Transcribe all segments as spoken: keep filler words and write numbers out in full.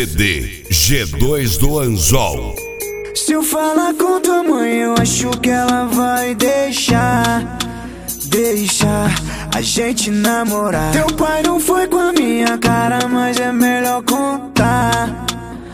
C D G dois do Anzol. Se eu falar com tua mãe, eu acho que ela vai deixar, deixar a gente namorar. Teu pai não foi com a minha cara, mas é melhor contar,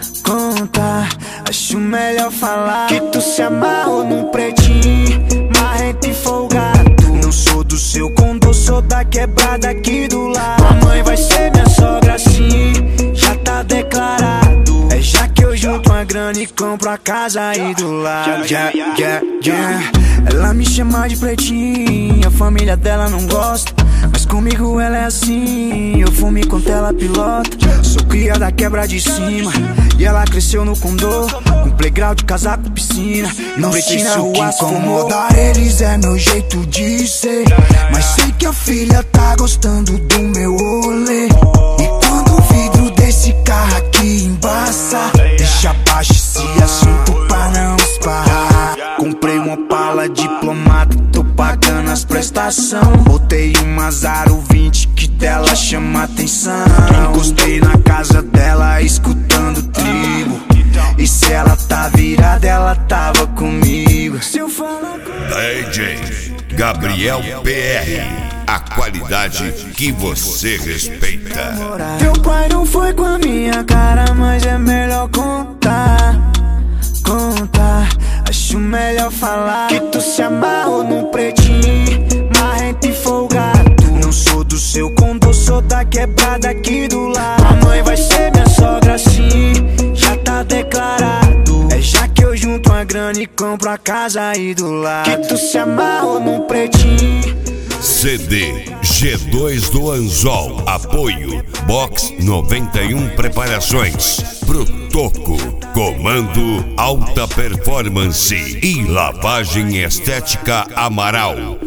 contar. Acho melhor falar que tu se amarrou num pretinho, marrento e folgado. Não sou do seu condô, sou da quebrada aqui do lado. Tua mãe vai ser minha sogra, assim, já tá declarado. É já que eu junto uma grana e compro a casa aí do lado. Yeah, yeah, yeah. Ela me chama de pretinho, a família dela não gosta, mas comigo ela é assim, eu fumo enquanto ela pilota. Sou cria da quebra de cima e ela cresceu no condô, com playground, casaco, piscina. Não sei se o que incomodar eles é meu jeito de ser, mas sei que a filha tá gostando do meu rolê. E quando o vidro desse carro aqui embaça, deixa abaixo esse assunto pra não esparrar. Comprei uma Opala diplomata, tô pagando as prestações. Botei uma Zaro vinte que dela chama atenção. Encostei na casa dela escutando tribo, e se ela tá virada, ela tava comigo. Se eu falar com D J Gabriel P R, a qualidade que você respeita. Teu pai não foi com a minha cara, mas é melhor contar, contar. Acho melhor falar que tu se amarrou num pretinho, marrento e folgado. Não sou do seu condô, sou da quebrada aqui do lado. A mãe vai ser minha sogra, assim, já tá declarado. É já que eu junto uma grana e compro a casa aí do lado. Que tu se amarrou num pretinho. C D G dois do Anzol. Apoio Box noventa e um Preparações. Pro Toco. Comando Alta Performance e Lavagem Estética Amaral.